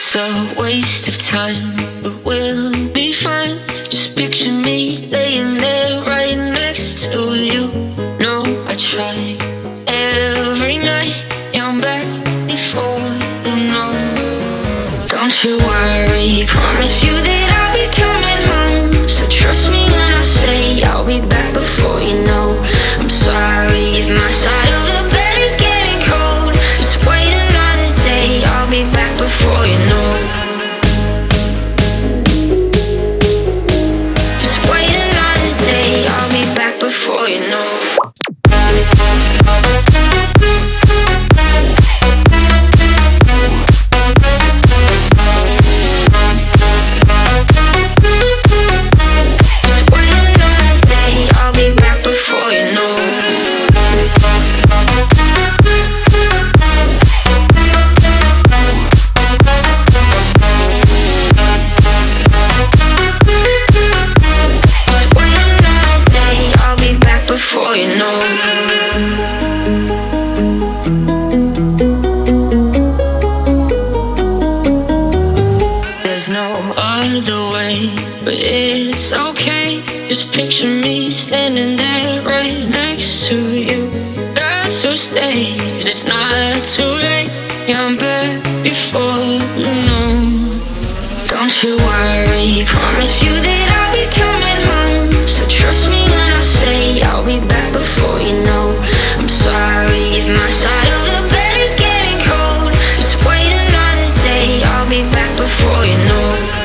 It's a waste of time, but we'll be fine. Just picture me laying there right next to you. No, I try every night. Yeah, I'm back before you know. Don't you worry, promise you that I'll be coming home. So trust me when I say I'll be back before you know. I'm sorry if my side of the bed is getting cold. Just wait another day, I'll be back before you know. Just wait another day, I'll be back before you know. Before you know. There's no other way, but it's okay. Just picture me standing there right next to you. Got to stay, 'cause it's not too late. Yeah, I'm back before you know. Don't you worry, promise you that I'll be coming home. So trust me when I say I'll be back before you know. I'm sorry if my side of the bed is getting cold. Just wait another day, I'll be back before you know.